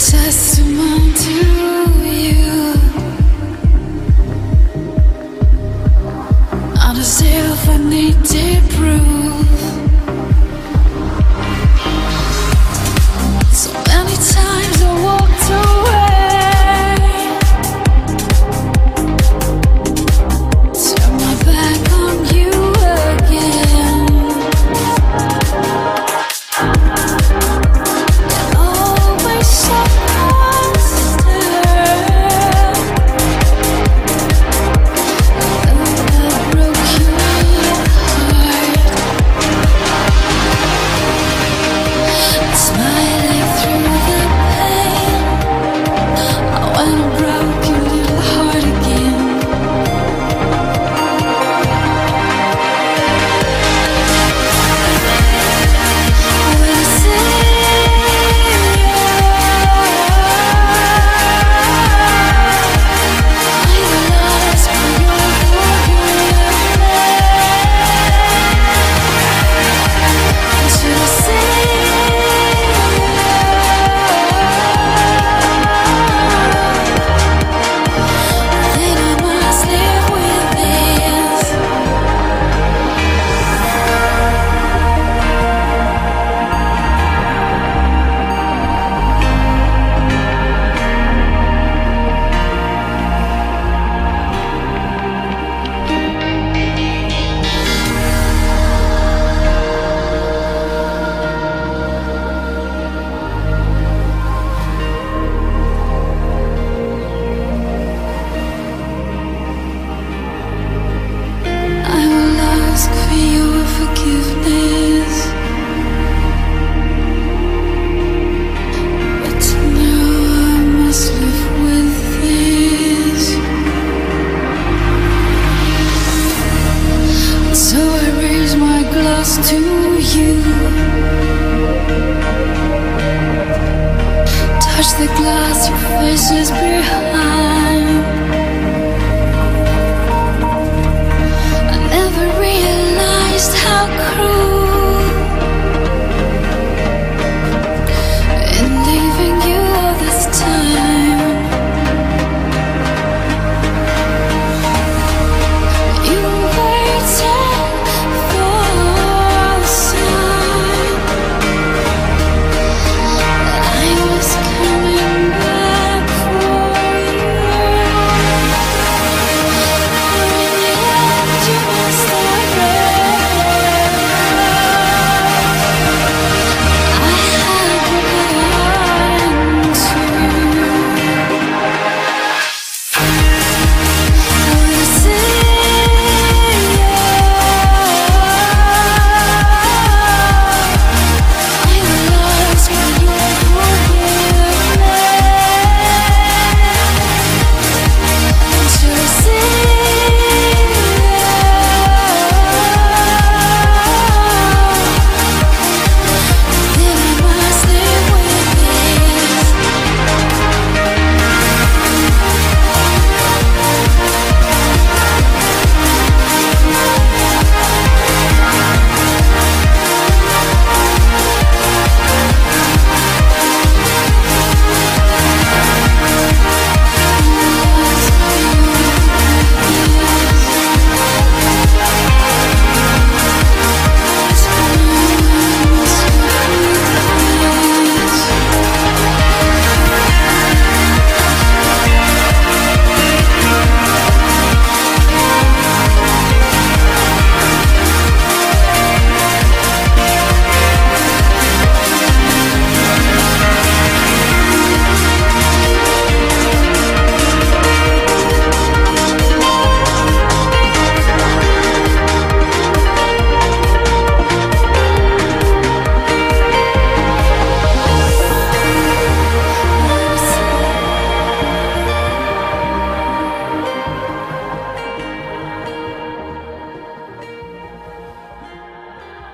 testament to you. Not as if I needed proof. So many times I walked away, turned my back on you again. And always someone still. I broke your heart, smiling through the pain. When I broke your little heart again. When I say I lost for your forgiveness, should I say then I must live with this. I will ask for your forgiveness, but now I must live with this. So I raise my glass to you, touch the glass, your face is behind.